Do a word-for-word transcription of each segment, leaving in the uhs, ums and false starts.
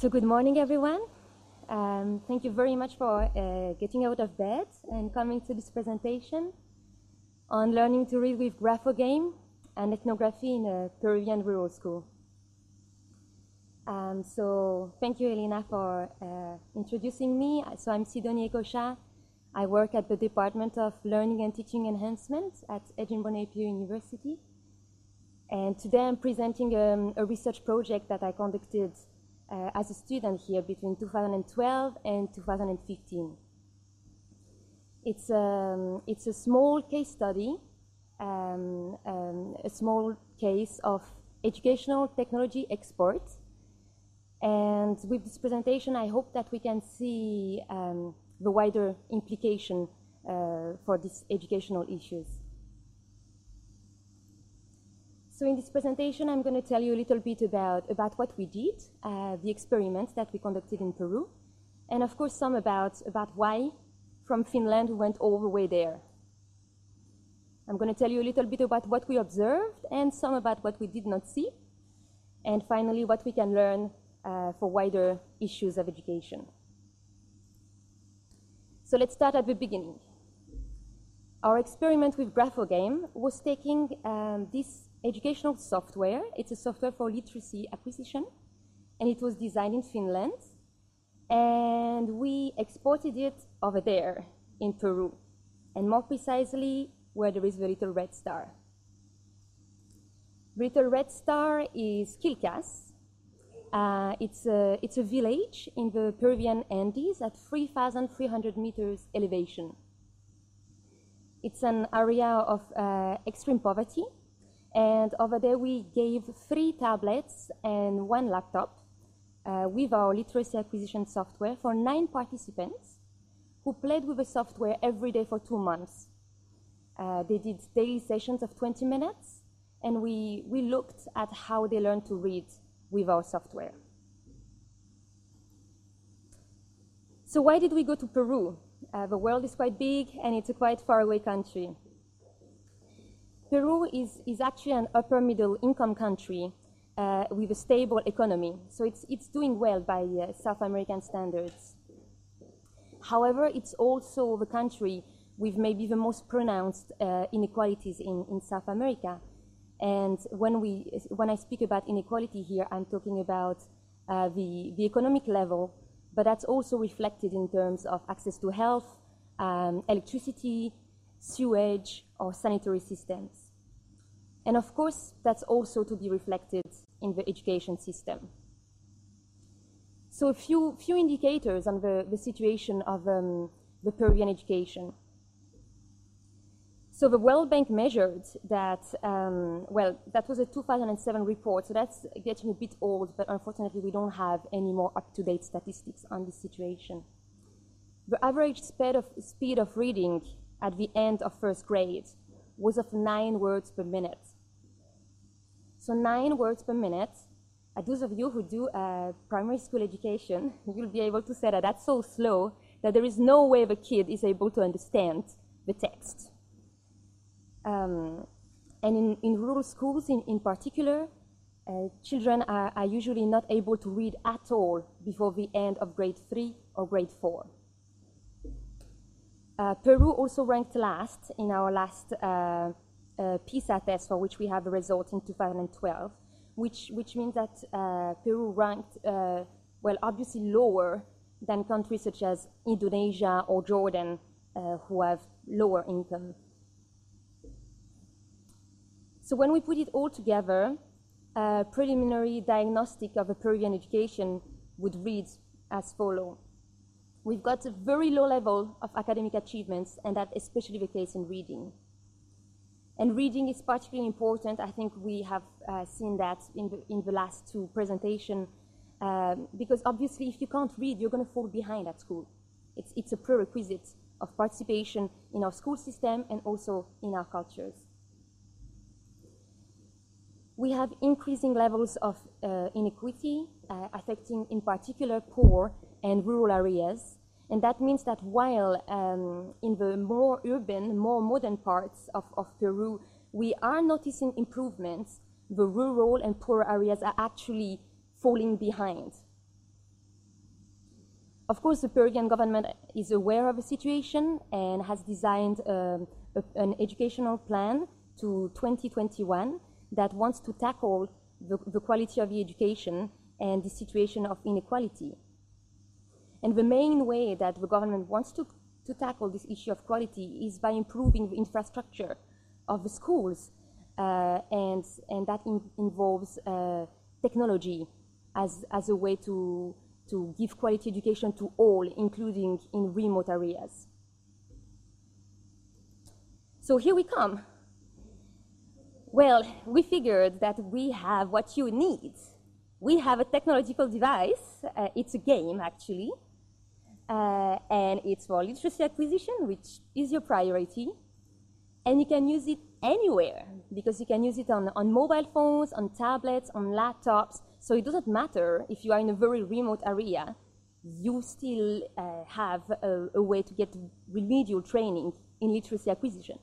So good morning, everyone. Um, thank you very much for uh, getting out of bed and coming to this presentation on learning to read with Graphogame and ethnography in a Peruvian rural school. Um, so thank you, Elena, for uh, introducing me. So I'm Sidonie Ekosha. I work at the Department of Learning and Teaching Enhancement at Edinburgh Napier University. And today I'm presenting um, a research project that I conducted Uh, as a student here between two thousand twelve and two thousand fifteen. It's, um, it's a small case study, um, um, a small case of educational technology export. And with this presentation, I hope that we can see um, the wider implication uh, for these educational issues. So in this presentation, I'm going to tell you a little bit about, about what we did, uh, the experiments that we conducted in Peru, and of course some about, about why from Finland we went all the way there. I'm going to tell you a little bit about what we observed and some about what we did not see, and finally what we can learn uh, for wider issues of education. So let's start at the beginning. Our experiment with Graphogame was taking um, this educational software. It's a software for literacy acquisition, and it was designed in Finland. And we exported it over there in Peru, and more precisely where there is the little red star. The little red star is Quilcas. Uh, it's, a, it's a village in the Peruvian Andes at three thousand three hundred meters elevation. It's an area of uh, extreme poverty. And over there, we gave three tablets and one laptop uh, with our literacy acquisition software for nine participants who played with the software every day for two months. Uh, they did daily sessions of twenty minutes, and we, we looked at how they learned to read with our software. So why did we go to Peru? Uh, the world is quite big, and it's a quite faraway country. Peru is, is actually an upper middle income country uh, with a stable economy. So it's, it's doing well by uh, South American standards. However, it's also the country with maybe the most pronounced uh, inequalities in, in South America. And when, we, when I speak about inequality here, I'm talking about uh, the, the economic level, but that's also reflected in terms of access to health, um, electricity, sewage, or sanitary systems. And of course, that's also to be reflected in the education system. So a few, few indicators on the, the situation of um, the Peruvian education. So the World Bank measured that, um, well, that was a two thousand seven report, so that's getting a bit old, but unfortunately we don't have any more up-to-date statistics on this situation. The average speed of, speed of reading at the end of first grade was of nine words per minute. So nine words per minute. Uh, those of you who do uh, primary school education, you'll be able to say that that's so slow that there is no way the kid is able to understand the text. Um, and in, in rural schools in, in particular, uh, children are, are usually not able to read at all before the end of grade three or grade four. Uh, Peru also ranked last in our last uh, uh, PISA test, for which we have the result in two thousand twelve, which, which means that uh, Peru ranked, uh, well, obviously lower than countries such as Indonesia or Jordan, uh, who have lower income. So when we put it all together, a preliminary diagnostic of a Peruvian education would read as follows. We've got a very low level of academic achievements, and that's especially the case in reading. And reading is particularly important. I think we have uh, seen that in the, in the last two presentations, um, because obviously if you can't read, you're going to fall behind at school. It's, it's a prerequisite of participation in our school system and also in our cultures. We have increasing levels of uh, inequity, uh, affecting in particular poor and rural areas. And that means that while um, in the more urban, more modern parts of, of Peru, we are noticing improvements, the rural and poor areas are actually falling behind. Of course, the Peruvian government is aware of the situation and has designed um, a, an educational plan to twenty twenty-one that wants to tackle the, the quality of the education and the situation of inequality. And the main way that the government wants to, to tackle this issue of quality is by improving the infrastructure of the schools, uh, and, and that in, involves uh, technology as, as a way to, to give quality education to all, including in remote areas. So here we come. Well, we figured that we have what you need. We have a technological device. Uh, it's a game, actually. Uh, and it's for literacy acquisition, which is your priority. And you can use it anywhere, because you can use it on, on mobile phones, on tablets, on laptops. So it doesn't matter if you are in a very remote area, you still uh, have a, a way to get remedial training in literacy acquisition.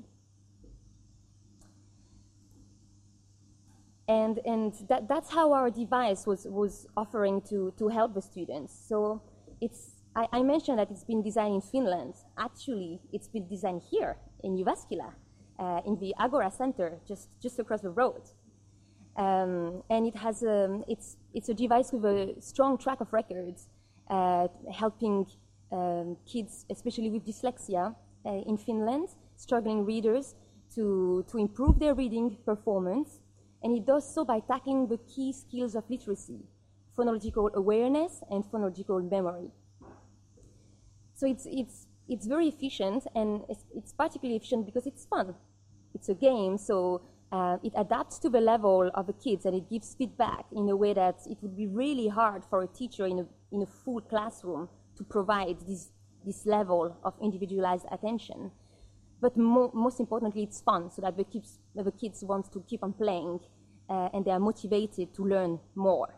And, and that, that's how our device was, was offering to, to help the students. So it's, I, I mentioned that it's been designed in Finland. Actually, it's been designed here in Jyväskylä, uh, in the Agora Center, just, just across the road. Um, and it has a, it's, it's a device with a strong track of records, uh, helping um, kids, especially with dyslexia uh, in Finland, struggling readers, to, to improve their reading performance. And it does so by tackling the key skills of literacy, phonological awareness and phonological memory. So it's, it's, it's very efficient, and it's, it's particularly efficient because it's fun. It's a game, so uh, it adapts to the level of the kids, and it gives feedback in a way that it would be really hard for a teacher in a, in a full classroom to provide this, this level of individualized attention. But mo most importantly, it's fun, so that the kids, the kids want to keep on playing, uh, and they are motivated to learn more.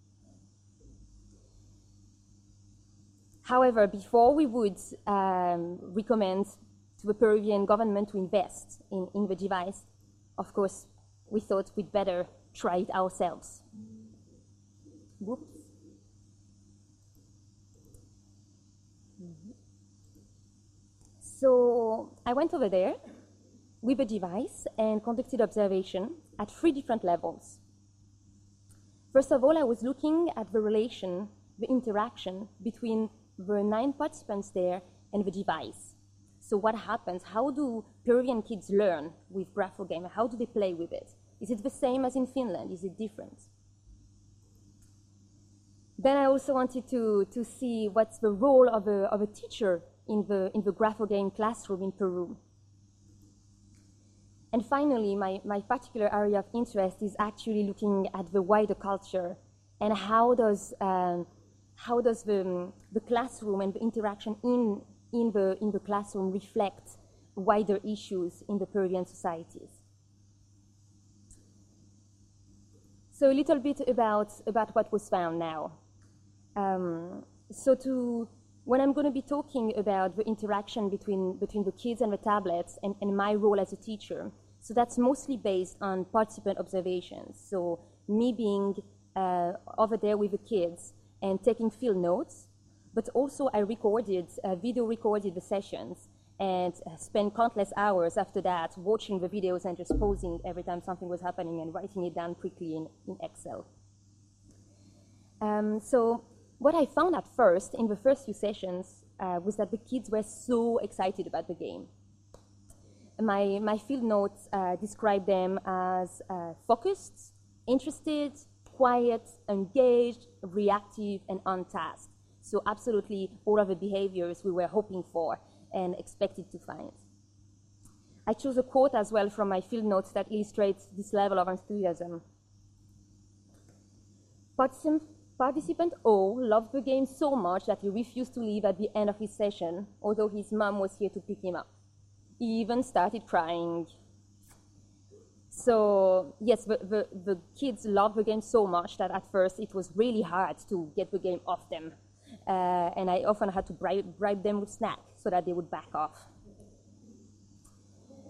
However, before we would um, recommend to the Peruvian government to invest in, in the device, of course, we thought we'd better try it ourselves. Whoops. So I went over there with a device and conducted observation at three different levels. First of all, I was looking at the relation, the interaction between the nine participants there and the device. So what happens? How do Peruvian kids learn with Graphogame? How do they play with it? Is it the same as in Finland? Is it different? Then I also wanted to, to see what's the role of a, of a teacher in the, in the Graphogame classroom in Peru. And finally, my, my particular area of interest is actually looking at the wider culture and how does, um, how does the, the classroom and the interaction in, in, the, in the classroom reflect wider issues in the Peruvian societies. So a little bit about, about what was found now. Um, so to When I'm going to be talking about the interaction between, between the kids and the tablets and, and my role as a teacher, so that's mostly based on participant observations. So me being uh, over there with the kids and taking field notes, but also I recorded, uh, video recorded the sessions and spent countless hours after that watching the videos and just pausing every time something was happening and writing it down quickly in, in Excel. Um, so what I found at first, in the first few sessions, uh, was that the kids were so excited about the game. My, my field notes uh, describe them as uh, focused, interested, quiet, engaged, reactive, and untasked. So absolutely all of the behaviors we were hoping for and expected to find. I chose a quote as well from my field notes that illustrates this level of enthusiasm. Particip Participant O loved the game so much that he refused to leave at the end of his session, although his mom was here to pick him up. He even started crying. So yes, the, the, the kids loved the game so much that at first it was really hard to get the game off them. Uh, and I often had to bribe, bribe them with snacks so that they would back off.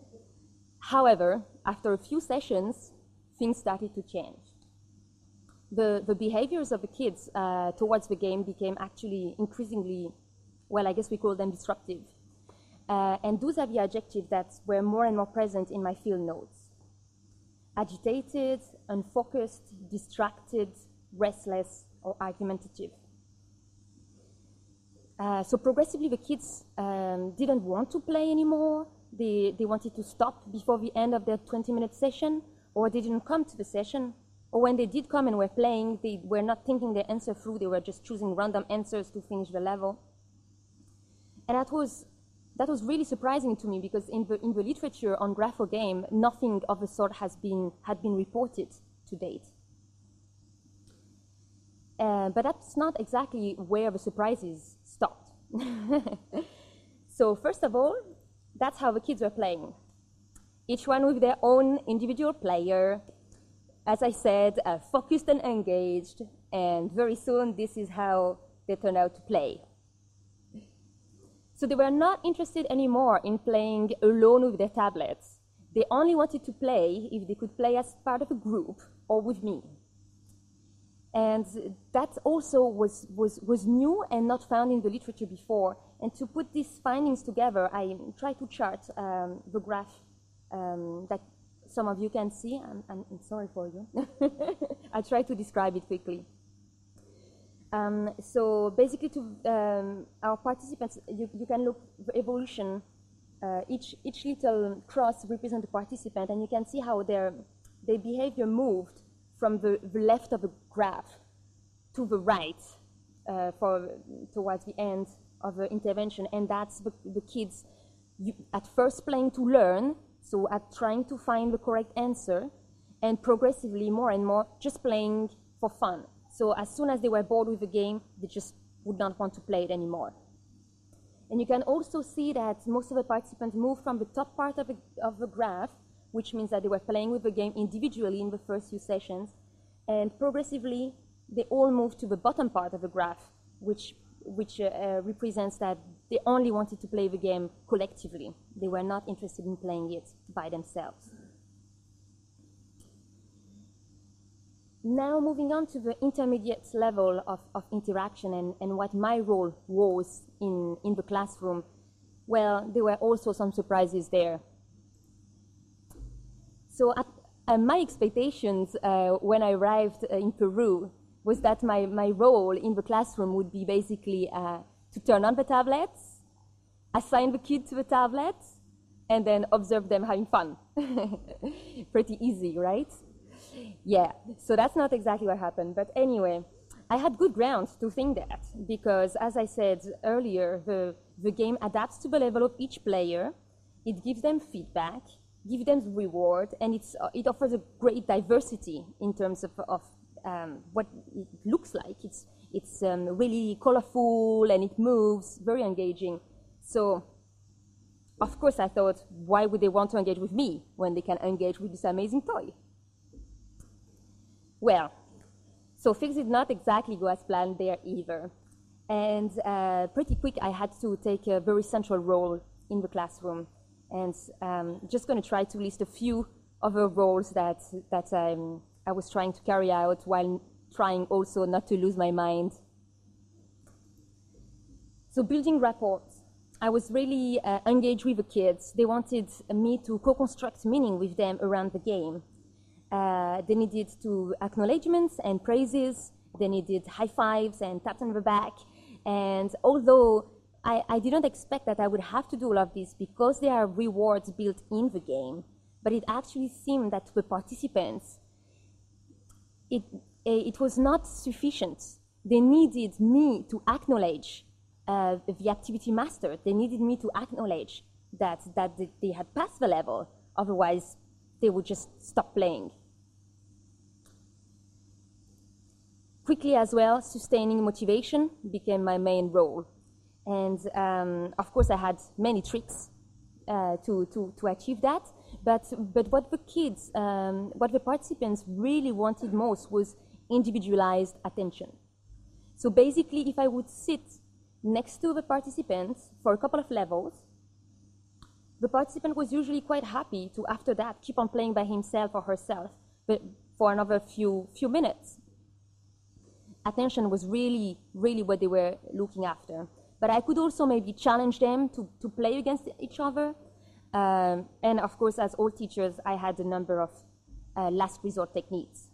However, after a few sessions, things started to change. the, the behaviors of the kids uh, towards the game became actually increasingly, well, I guess we call them disruptive. Uh, and those are the adjectives that were more and more present in my field notes. Agitated, unfocused, distracted, restless, or argumentative. Uh, so progressively the kids um, didn't want to play anymore. They, they wanted to stop before the end of their twenty minute session, or they didn't come to the session. Or when they did come and were playing, they were not thinking their answer through, they were just choosing random answers to finish the level. And that was, that was really surprising to me, because in the, in the literature on Graphogame, nothing of the sort has been, had been reported to date. Uh, but that's not exactly where the surprises stopped. So first of all, that's how the kids were playing. Each one with their own individual player, as I said, uh, focused and engaged, and very soon this is how they turned out to play. So they were not interested anymore in playing alone with their tablets. They only wanted to play if they could play as part of a group or with me. And that also was, was, was new and not found in the literature before. And to put these findings together, I tried to chart um, the graph um, that some of you can see. I'm, I'm sorry for you. I'll try to describe it quickly. Um, so basically, to um, our participants, you, you can look the evolution. Uh, each, each little cross represents a participant, and you can see how their, their behavior moved from the, the left of the graph to the right uh, for, towards the end of the intervention. And that's the, the kids you, at first playing to learn, so at trying to find the correct answer, and progressively more and more just playing for fun. So as soon as they were bored with the game, they just would not want to play it anymore. And you can also see that most of the participants moved from the top part of the, of the graph, which means that they were playing with the game individually in the first few sessions, and progressively they all moved to the bottom part of the graph, which, which uh, uh, represents that they only wanted to play the game collectively. They were not interested in playing it by themselves. Now moving on to the intermediate level of, of interaction and, and what my role was in, in the classroom, well, there were also some surprises there. So at, uh, my expectations uh, when I arrived uh, in Peru was that my, my role in the classroom would be basically uh, to turn on the tablets, assign the kid to the tablets, and then observe them having fun. Pretty easy, right? Yeah, so that's not exactly what happened. But anyway, I had good grounds to think that, because as I said earlier, the, the game adapts to the level of each player. It gives them feedback, gives them reward, and it's, uh, it offers a great diversity in terms of, of um, what it looks like. It's, it's um, really colorful, and it moves, very engaging. So, of course, I thought, why would they want to engage with me when they can engage with this amazing toy? Well, so things did not exactly go as planned there either. And uh, pretty quick, I had to take a very central role in the classroom. And um, just going to try to list a few of the roles that, that um, I was trying to carry out while trying also not to lose my mind. So building rapport. I was really uh, engaged with the kids. They wanted me to co-construct meaning with them around the game. Uh, they needed to acknowledgements and praises. They needed high fives and taps on the back. And although I, I didn't expect that I would have to do all of this because there are rewards built in the game, but it actually seemed that to the participants, it, it was not sufficient. They needed me to acknowledge uh, the activity master. They needed me to acknowledge that, that they had passed the level. Otherwise, they would just stop playing. Quickly as well, sustaining motivation became my main role. And um, of course, I had many tricks uh, to, to, to achieve that. But, but what the kids, um, what the participants really wanted most was individualized attention. So basically, if I would sit next to the participant for a couple of levels, the participant was usually quite happy to, after that, keep on playing by himself or herself but for another few, few minutes. attention was really, really what they were looking after. But I could also maybe challenge them to, to play against each other. Um, and of course, as all teachers, I had a number of uh, last resort techniques.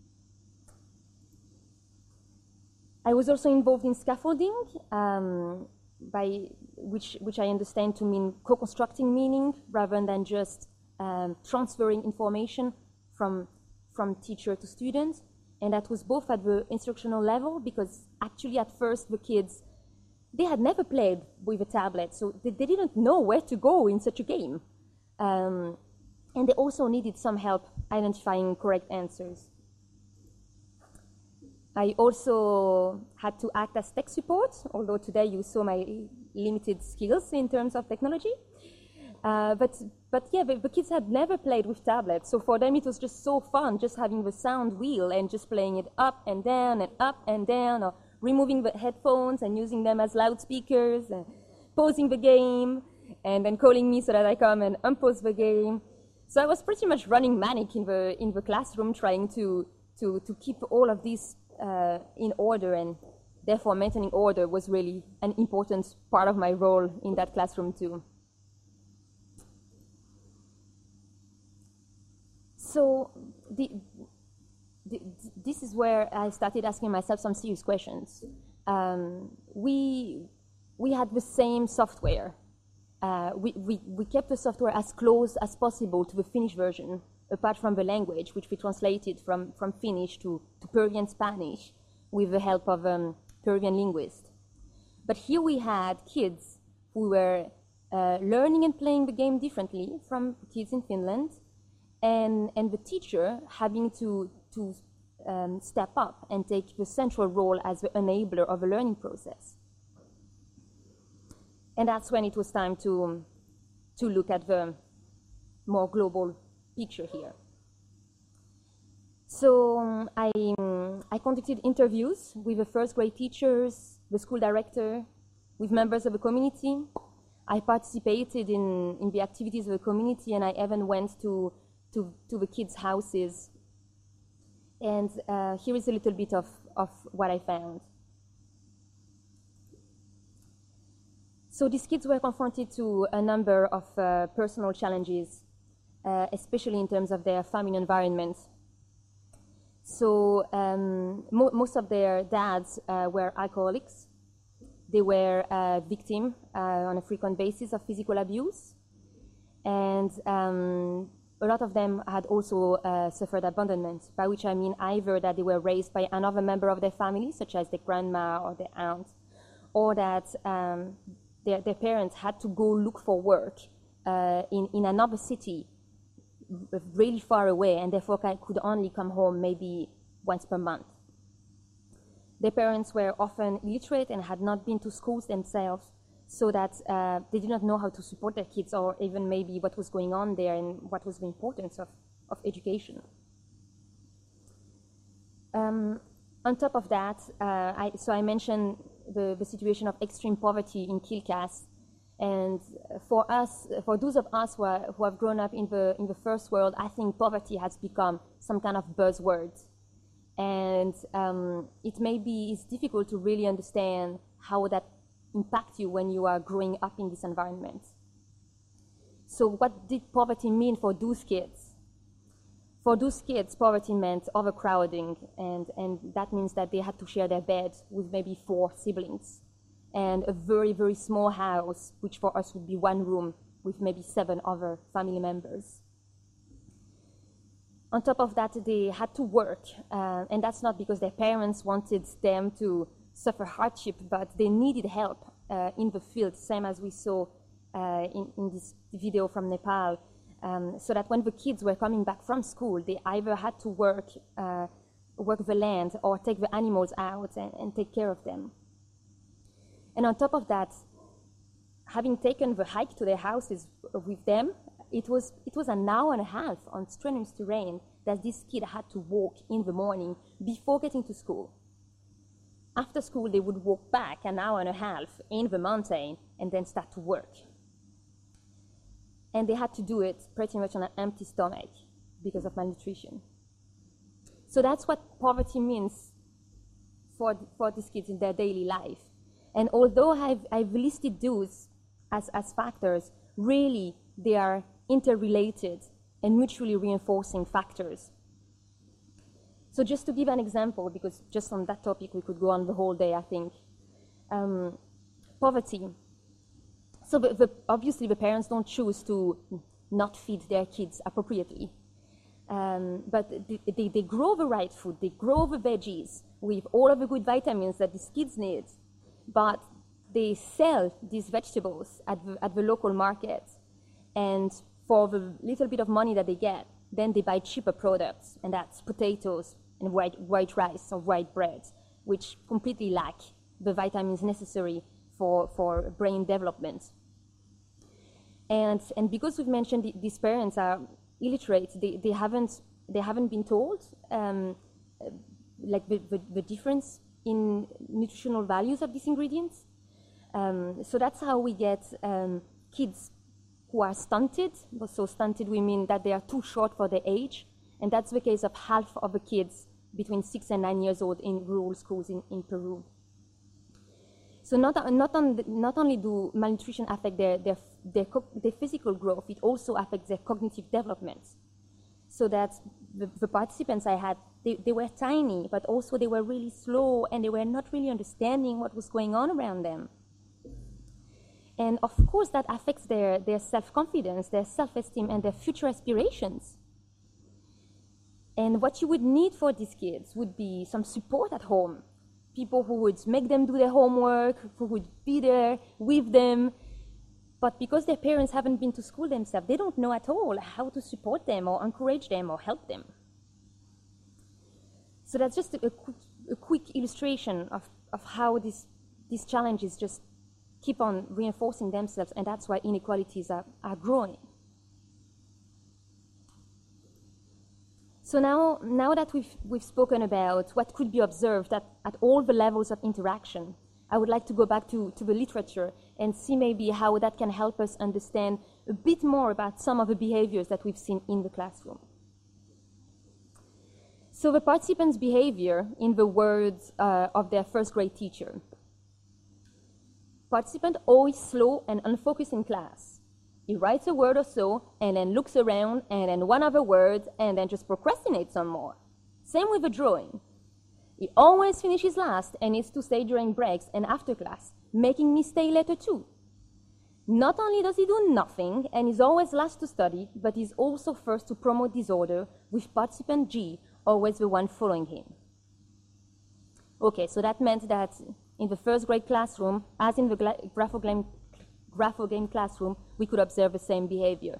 I was also involved in scaffolding, um, by which, which I understand to mean co-constructing meaning rather than just um, transferring information from, from teacher to student. And that was both at the instructional level, because actually at first the kids, they had never played with a tablet, so they, they didn't know where to go in such a game. Um, and they also needed some help identifying correct answers. I also had to act as tech support, although today you saw my limited skills in terms of technology. Uh, but, but yeah, the, the kids had never played with tablets, so for them it was just so fun, just having the sound wheel and just playing it up and down and up and down, or removing the headphones and using them as loudspeakers, and pausing the game, and then calling me so that I come and unpause the game. So I was pretty much running manic in the, in the classroom, trying to, to, to keep all of this uh, in order, and therefore maintaining order was really an important part of my role in that classroom too. So the, the, this is where I started asking myself some serious questions. Um, we, we had the same software. Uh, we, we, we kept the software as close as possible to the Finnish version, apart from the language, which we translated from, from Finnish to, to Peruvian Spanish with the help of a um, Peruvian linguist. But here we had kids who were uh, learning and playing the game differently from kids in Finland, and, and the teacher having to, to um, step up and take the central role as the enabler of a learning process. And that's when it was time to, um, to look at the more global picture here. So um, I, um, I conducted interviews with the first grade teachers, the school director, with members of the community. I participated in, in the activities of the community, and I even went to, to, to the kids' houses. And uh, here is a little bit of, of what I found. So these kids were confronted to a number of uh, personal challenges, uh, especially in terms of their family environment. So um, mo most of their dads uh, were alcoholics. They were uh, victims uh, on a frequent basis of physical abuse. And um, a lot of them had also uh, suffered abandonment, by which I mean either that they were raised by another member of their family, such as their grandma or their aunt, or that um, their, their parents had to go look for work uh, in, in another city really far away, and therefore could only come home maybe once per month. Their parents were often illiterate and had not been to schools themselves, so that uh, they did not know how to support their kids, or even maybe what was going on there and what was the importance of, of education. Um, on top of that, uh, I, so I mentioned the, the situation of extreme poverty in Kilkas. And for us, for those of us who, are, who have grown up in the, in the first world, I think poverty has become some kind of buzzword. And um, it may be, it's difficult to really understand how that impacts you when you are growing up in this environment. So what did poverty mean for those kids? For those kids, poverty meant overcrowding, and, and that means that they had to share their bed with maybe four siblings, and a very, very small house, which for us would be one room with maybe seven other family members. On top of that, they had to work, uh, and that's not because their parents wanted them to suffer hardship, but they needed help uh, in the field, same as we saw uh, in, in this video from Nepal, um, so that when the kids were coming back from school, they either had to work, uh, work the land or take the animals out and, and take care of them. And on top of that, having taken the hike to their houses with them, it was, it was an hour and a half on strenuous terrain that this kid had to walk in the morning before getting to school. After school, they would walk back an hour and a half in the mountain and then start to work. And they had to do it pretty much on an empty stomach because of malnutrition. So that's what poverty means for, for these kids in their daily life. And although I've, I've listed those as, as factors, really they are interrelated and mutually reinforcing factors. So just to give an example, because just on that topic we could go on the whole day, I think. Um, poverty. So the, the, obviously the parents don't choose to not feed their kids appropriately. Um, but they, they, they grow the right food, they grow the veggies with all of the good vitamins that these kids need, but they sell these vegetables at the, at the local market, and for the little bit of money that they get, then they buy cheaper products, and that's potatoes and white, white rice or white bread, which completely lack the vitamins necessary for, for brain development. And, and because we've mentioned the, these parents are illiterate, they, they, haven't, they haven't been told um, like the, the, the difference in nutritional values of these ingredients. Um, so that's how we get um, kids who are stunted. So stunted, we mean that they are too short for their age. And that's the case of half of the kids between six and nine years old in rural schools in, in Peru. So not, not, on the, not only do malnutrition affect their, their, their, their physical growth, it also affects their cognitive development. So that the, the participants I had, they, they were tiny, but also they were really slow, and they were not really understanding what was going on around them. And of course that affects their, their self-confidence, their self-esteem, and their future aspirations. And what you would need for these kids would be some support at home. People who would make them do their homework, who would be there with them. But because their parents haven't been to school themselves, they don't know at all how to support them or encourage them or help them. So that's just a, a, quick, a quick illustration of, of how this, these challenges just keep on reinforcing themselves, and that's why inequalities are, are growing. So now, now that we've, we've spoken about what could be observed at, at all the levels of interaction, I would like to go back to, to the literature and see maybe how that can help us understand a bit more about some of the behaviors that we've seen in the classroom. So the participants' behavior, in the words uh, of their first grade teacher: participant always slow and unfocused in class. He writes a word or so, and then looks around, and then one other word, and then just procrastinates some more. Same with the drawing. He always finishes last and needs to stay during breaks and after class, making me stay later too. Not only does he do nothing, and is always last to study, but he's also first to promote disorder, with participant G always the one following him. Okay, so that meant that in the first grade classroom, as in the graphogame Grapho game classroom, we could observe the same behavior.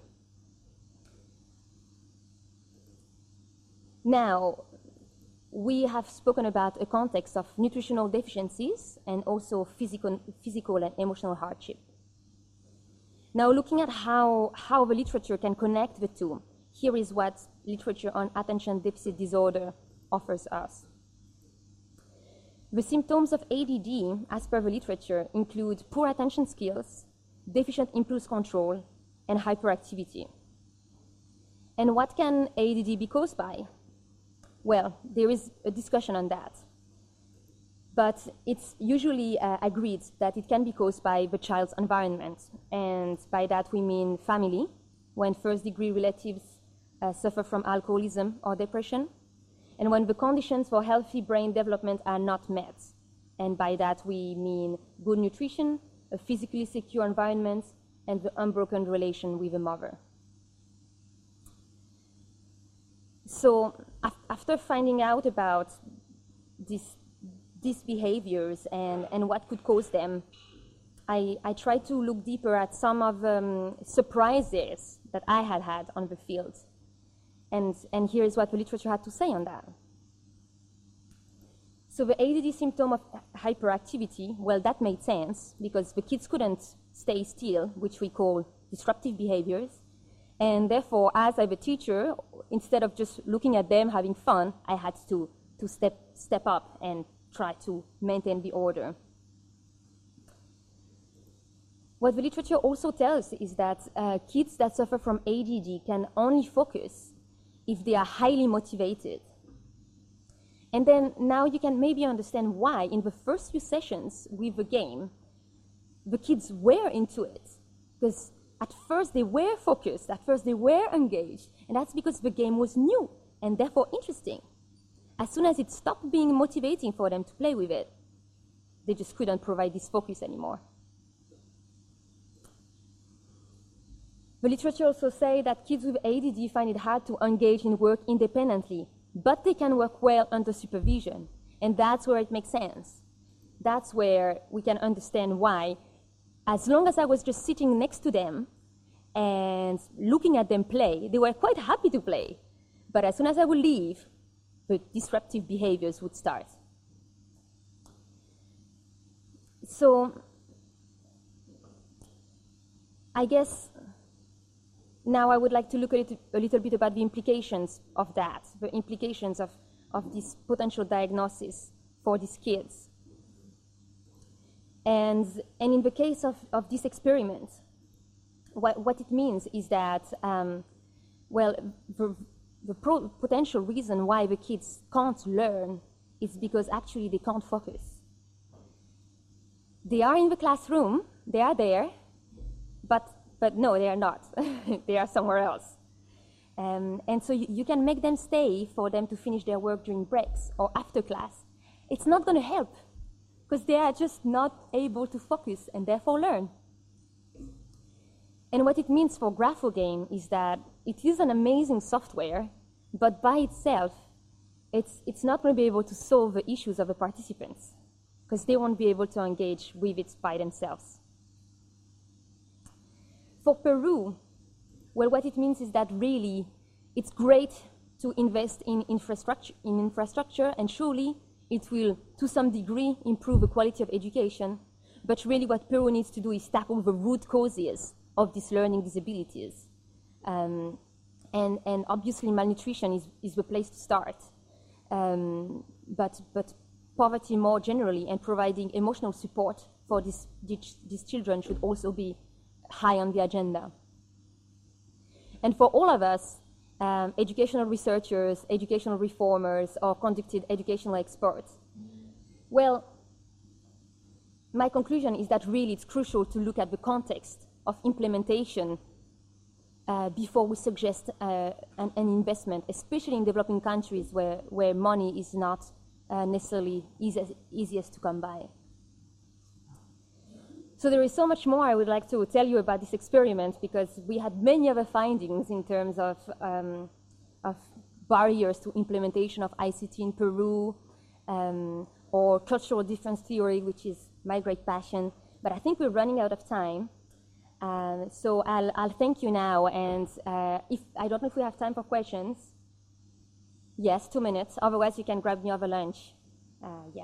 Now, we have spoken about a context of nutritional deficiencies and also physical, physical and emotional hardship. Now, looking at how, how the literature can connect the two, here is what literature on attention deficit disorder offers us. The symptoms of A D D, as per the literature, include poor attention skills, deficient impulse control, and hyperactivity. And what can A D D be caused by? Well, there is a discussion on that. But it's usually uh, agreed that it can be caused by the child's environment. And by that we mean family, when first-degree relatives uh, suffer from alcoholism or depression, and when the conditions for healthy brain development are not met. And by that we mean good nutrition, a physically secure environment, and the unbroken relation with the mother. So af after finding out about these, these behaviors and, and what could cause them, I, I tried to look deeper at some of the um, surprises that I had had on the field. And, and here's what the literature had to say on that. So the A D D symptom of hyperactivity, well, that made sense because the kids couldn't stay still, which we call disruptive behaviors. And therefore, as a teacher, instead of just looking at them having fun, I had to, to step, step up and try to maintain the order. What the literature also tells is that uh, kids that suffer from A D D can only focus if they are highly motivated. And then now you can maybe understand why in the first few sessions with the game, the kids were into it. Because at first they were focused, at first they were engaged, and that's because the game was new and therefore interesting. As soon as it stopped being motivating for them to play with it, they just couldn't provide this focus anymore. The literature also says that kids with A D D find it hard to engage in work independently, but they can work well under supervision. And that's where it makes sense. That's where we can understand why, as long as I was just sitting next to them and looking at them play, they were quite happy to play. But as soon as I would leave, the disruptive behaviors would start. So I guess now I would like to look a little, a little bit about the implications of that, the implications of, of this potential diagnosis for these kids. And, and in the case of, of this experiment, what, what it means is that, um, well, the, the pro potential reason why the kids can't learn is because actually they can't focus. They are in the classroom, they are there, but But no, they are not. They are somewhere else. Um, and so you, you can make them stay for them to finish their work during breaks or after class. It's not going to help because they are just not able to focus and therefore learn. And what it means for GraphoGame is that it is an amazing software, but by itself, it's, it's not going to be able to solve the issues of the participants because they won't be able to engage with it by themselves. For Peru, well, what it means is that really it's great to invest in infrastructure, in infrastructure, and surely it will, to some degree, improve the quality of education. But really what Peru needs to do is tackle the root causes of these learning disabilities. Um, and, and obviously malnutrition is, is the place to start. Um, but, but poverty more generally and providing emotional support for these, these children should also be high on the agenda. And for all of us, um, educational researchers, educational reformers, or conducted educational experts, well, my conclusion is that really it's crucial to look at the context of implementation uh, before we suggest uh, an, an investment, especially in developing countries where, where money is not uh, necessarily easiest, easiest to come by. So there is so much more I would like to tell you about this experiment because we had many other findings in terms of, um, of barriers to implementation of I C T in Peru, um, or cultural difference theory, which is my great passion. But I think we're running out of time. Um, so I'll, I'll thank you now. And uh, if I don't know if we have time for questions. Yes, two minutes. Otherwise, you can grab me over lunch. Uh, yes.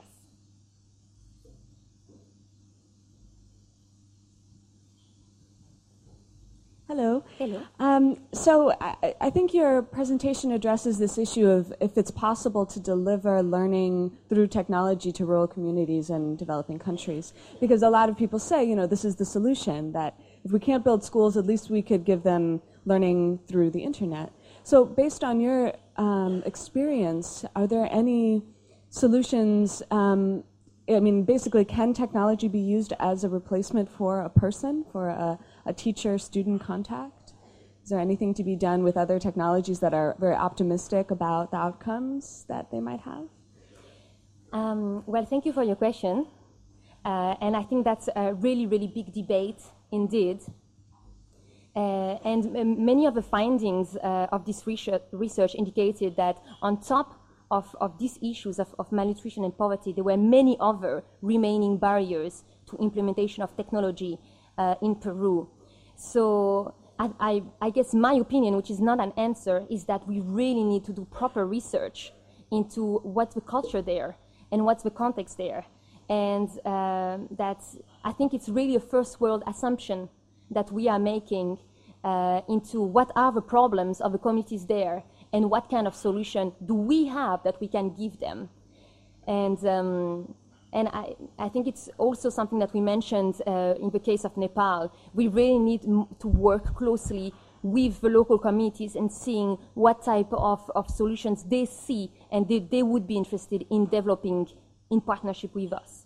Hello. Hello. Um, so I, I think your presentation addresses this issue of if it's possible to deliver learning through technology to rural communities and developing countries. Because a lot of people say, you know, this is the solution, that if we can't build schools, at least we could give them learning through the internet. So based on your um, experience, are there any solutions, um, I mean, basically, can technology be used as a replacement for a person, for a, a teacher-student contact? Is there anything to be done with other technologies that are very optimistic about the outcomes that they might have? Um, well, thank you for your question. Uh, and I think that's a really, really big debate indeed. Uh, and um, many of the findings uh, of this research, research indicated that on top Of, of these issues of, of malnutrition and poverty, there were many other remaining barriers to implementation of technology uh, in Peru. So I, I, I guess my opinion, which is not an answer, is that we really need to do proper research into what's the culture there and what's the context there. And uh, that I think it's really a first world assumption that we are making uh, into what are the problems of the communities there and what kind of solution do we have that we can give them. And, um, and I, I think it's also something that we mentioned uh, in the case of Nepal. We really need m to work closely with the local communities and seeing what type of, of solutions they see and they, they would be interested in developing in partnership with us.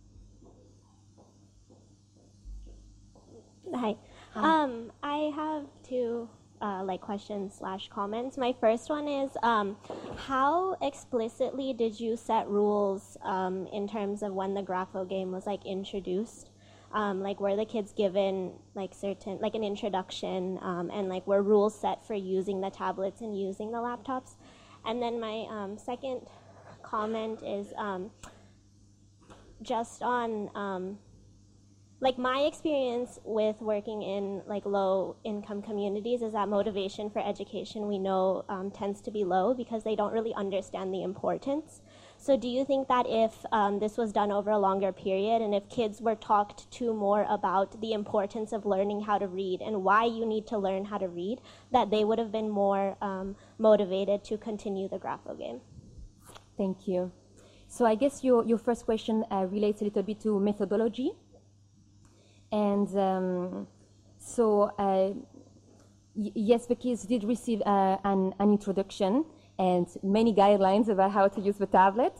Hi. Hi. Um, I have two uh, like questions slash comments. My first one is, um, how explicitly did you set rules um, in terms of when the Grapho game was like introduced? Um, like were the kids given like certain, like an introduction um, and like were rules set for using the tablets and using the laptops? And then my um, second comment is um, just on, um, like my experience with working in like low income communities is that motivation for education we know um, tends to be low because they don't really understand the importance. So do you think that if um, this was done over a longer period and if kids were talked to more about the importance of learning how to read and why you need to learn how to read, that they would have been more um, motivated to continue the Grapho game? Thank you. So I guess your, your first question uh, relates a little bit to methodology. And um, so, uh, y yes, the kids did receive uh, an, an introduction and many guidelines about how to use the tablet.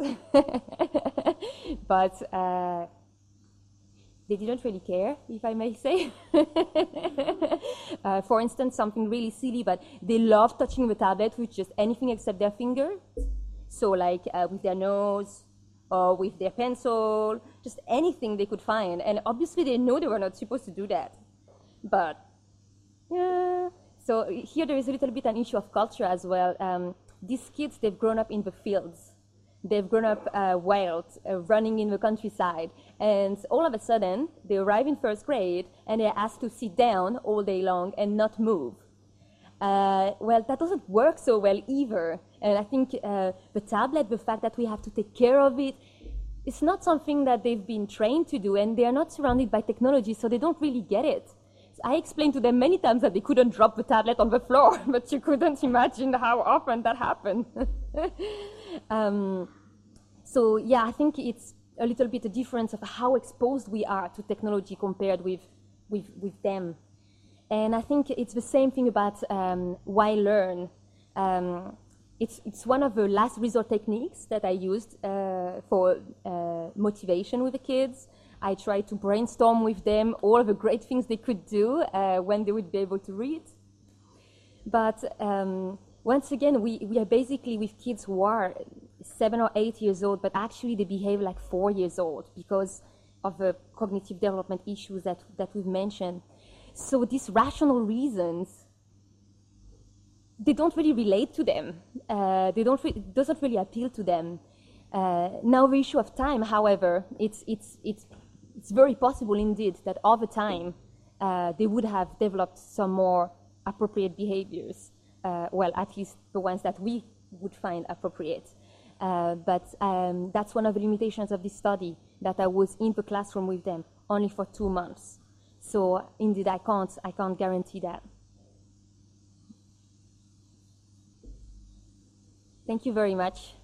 But uh, they didn't really care, if I may say. uh, for instance, something really silly, but they love touching the tablet with just anything except their finger. So like uh, with their nose, or with their pencil, just anything they could find. And obviously they know they were not supposed to do that. But, yeah. So here there is a little bit an issue of culture as well. Um, these kids, they've grown up in the fields. They've grown up uh, wild, uh, running in the countryside. And all of a sudden, they arrive in first grade and they're asked to sit down all day long and not move. Uh, well, that doesn't work so well either. And I think uh, the tablet, the fact that we have to take care of it, it's not something that they've been trained to do, and they're not surrounded by technology, so they don't really get it. So I explained to them many times that they couldn't drop the tablet on the floor, but you couldn't imagine how often that happened. um, so yeah, I think it's a little bit a difference of how exposed we are to technology compared with, with, with them. And I think it's the same thing about um, why learn. Um, it's, it's one of the last resort techniques that I used uh, for uh, motivation with the kids. I tried to brainstorm with them all the great things they could do uh, when they would be able to read. But um, once again, we, we are basically with kids who are seven or eight years old, but actually they behave like four years old because of the cognitive development issues that, that we've mentioned. So these rational reasons, they don't really relate to them. Uh, they don't re it doesn't really appeal to them. Uh, now the issue of time, however, it's, it's, it's, it's very possible indeed that over time uh, they would have developed some more appropriate behaviors. Uh, well, at least the ones that we would find appropriate. Uh, but um, that's one of the limitations of this study, that I was in the classroom with them only for two months. So indeed, I can't, I can't guarantee that. Thank you very much.